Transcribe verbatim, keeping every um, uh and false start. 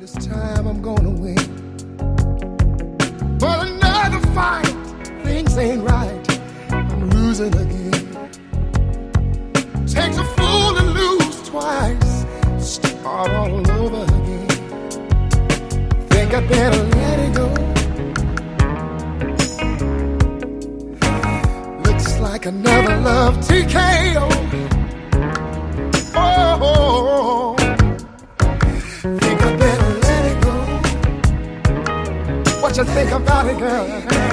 time I'm gonna win. But another fight, things ain't right. I'm losing again. Takes a fool to lose twice. Start all over again. Think I better let it go. Looks like another love T K O. Oh, think I better let it go. What you think about it, girl?